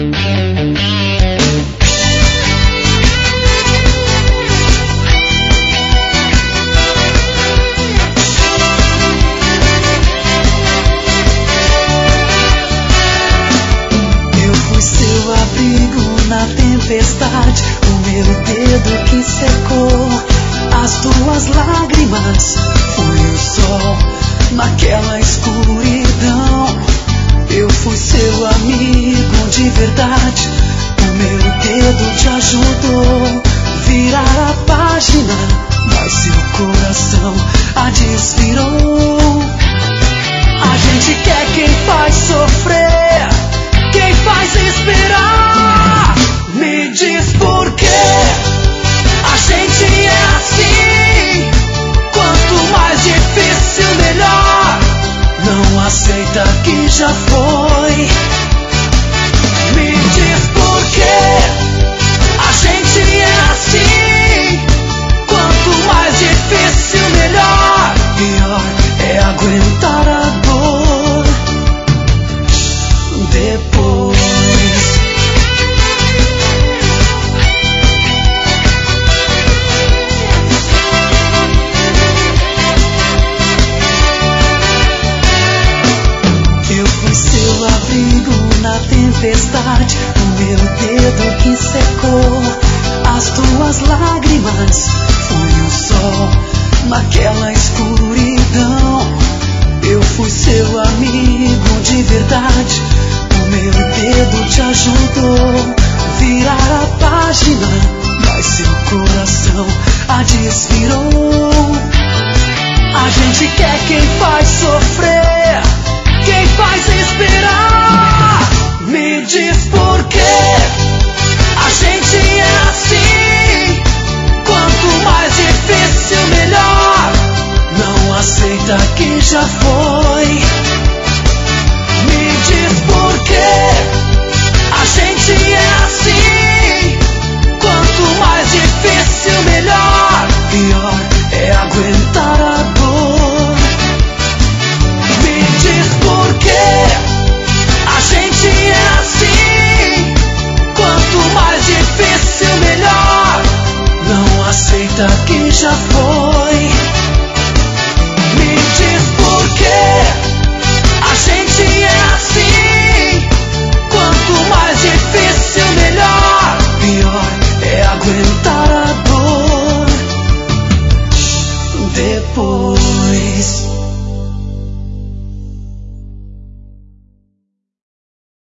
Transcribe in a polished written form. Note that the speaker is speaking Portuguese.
Tempestade, o meu dedo que secou as tuas lágrimas. Fui o sol naquela escuridão. Eu fui seu amigo de verdade. O meu dedo te ajudou virar a página, mas seu coração a desvirou. A gente quer quem faz sofrer, quem faz esperar. Me diz por quê a gente é assim. Quanto mais difícil, melhor. Não aceita que já foi. Me diz por quê a gente é assim. Quanto mais difícil, melhor. Pior é aguentar a dor depois. Tempestade, o meu dedo que secou as tuas lágrimas. Fui o sol naquela escuridão. Eu fui seu amigo de verdade. O meu dedo te ajudou virar a página, mas seu coração a desvirou. A gente quer quem faz sofrer, quem faz esperar. Me diz por quê a gente é assim. Quanto mais difícil, melhor. Não aceita que já foi. Me diz por quê a gente é assim. Quanto mais difícil, melhor. Pior é aguentar a dor. Me diz por quê a gente é assim. Quanto mais difícil, melhor. Não aceita que já foi.